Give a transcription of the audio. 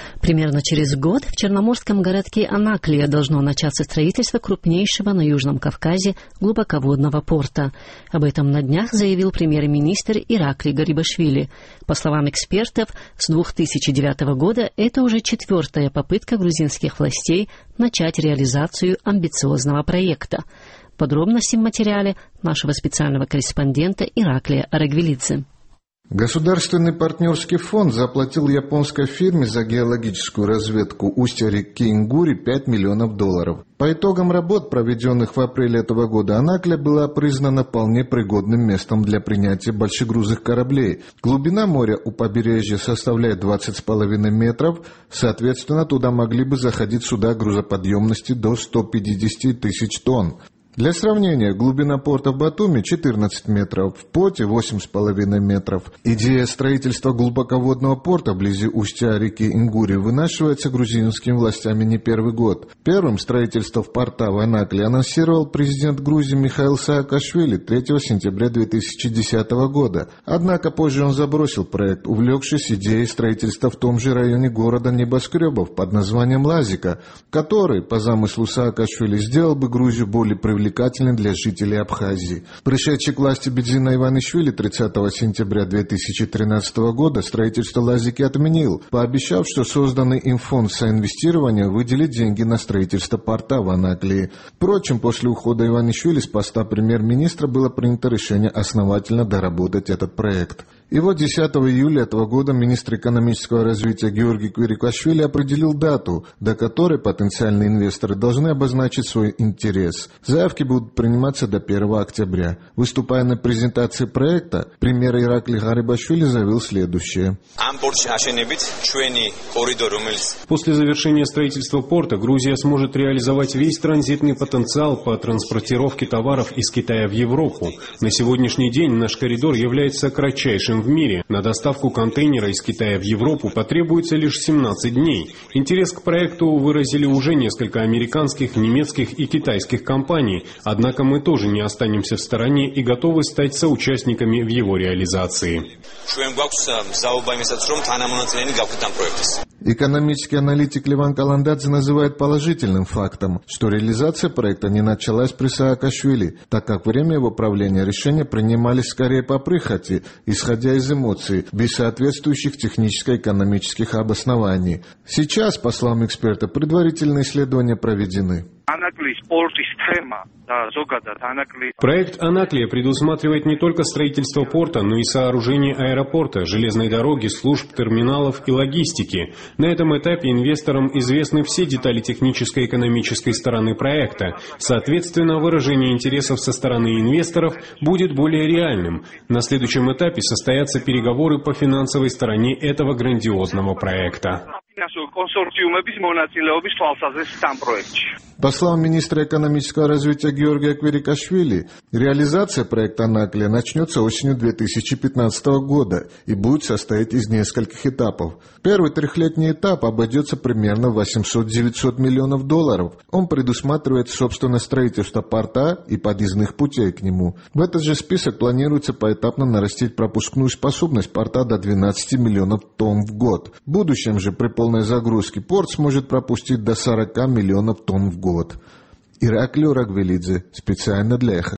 Примерно через год в черноморском городке Анаклия должно начаться строительство крупнейшего на Южном Кавказе глубоководного порта. Об этом на днях заявил премьер-министр Ираклий Гарибашвили. По словам экспертов, с 2009 года это уже 4-я попытка грузинских властей начать реализацию амбициозного проекта. Подробности в материале нашего специального корреспондента Ираклия Арагвелидзе. Государственный партнерский фонд заплатил японской фирме за геологическую разведку устья реки Ингури $5 миллионов. По итогам работ, проведенных в апреле этого года, Анаклия была признана вполне пригодным местом для принятия большегрузных кораблей. Глубина моря у побережья составляет 20,5 метров, соответственно, туда могли бы заходить суда грузоподъемности до 150 тысяч тонн. Для сравнения, глубина порта в Батуми 14 метров, в Поте 8,5 метров. Идея строительства глубоководного порта вблизи устья реки Ингури вынашивается грузинскими властями не первый год. Первым строительство в порта в Анаклии анонсировал президент Грузии Михаил Саакашвили 3 сентября 2010 года. Однако позже он забросил проект, увлекшись идеей строительства в том же районе города небоскребов под названием Лазика, который, по замыслу Саакашвили, сделал бы Грузию более привлекательной для жителей Абхазии. Пришедший к власти Бедзина Иванишвили 30 сентября 2013 года строительство Лазики отменил, пообещав, что созданный им фонд соинвестирования выделит деньги на строительство порта в Анаклии. Впрочем, после ухода Иванишвили с поста премьер-министра было принято решение основательно доработать этот проект. И вот 10 июля этого года министр экономического развития Георгий Квирикашвили определил дату, до которой потенциальные инвесторы должны обозначить свой интерес. Заявки будут приниматься до 1 октября. Выступая на презентации проекта, премьер Ираклий Гарибашвили заявил следующее. После завершения строительства порта Грузия сможет реализовать весь транзитный потенциал по транспортировке товаров из Китая в Европу. На сегодняшний день наш коридор является кратчайшим в мире. На доставку контейнера из Китая в Европу потребуется лишь 17 дней. Интерес к проекту выразили уже несколько американских, немецких и китайских компаний, однако мы тоже не останемся в стороне и готовы стать соучастниками в его реализации. Экономический аналитик Леван Каландадзе называет положительным фактом, что реализация проекта не началась при Саакашвили, так как время его правления решения принимались скорее по прихоти, исходя из эмоций, без соответствующих техническо-экономических обоснований. Сейчас, по словам эксперта, предварительные исследования проведены. Проект Анаклия предусматривает не только строительство порта, но и сооружение аэропорта, железной дороги, служб, терминалов и логистики. На этом этапе инвесторам известны все детали технической и экономической стороны проекта. Соответственно, выражение интересов со стороны инвесторов будет более реальным. На следующем этапе состоятся переговоры по финансовой стороне этого грандиозного проекта. По словам министра экономического развития Георгия Квирикашвили, реализация проекта Анаклия начнется осенью 2015 года и будет состоять из нескольких этапов. Первый трехлетний этап обойдется примерно в $800-900 миллионов. Он предусматривает собственное строительство порта и подъездных путей к нему. В этот же список планируется поэтапно нарастить пропускную способность порта до 12 миллионов тонн в год. В будущем же при полной загрузке порт сможет пропустить до 40 миллионов тонн в год. Ираклий Арагвелидзе, специально для Эхо.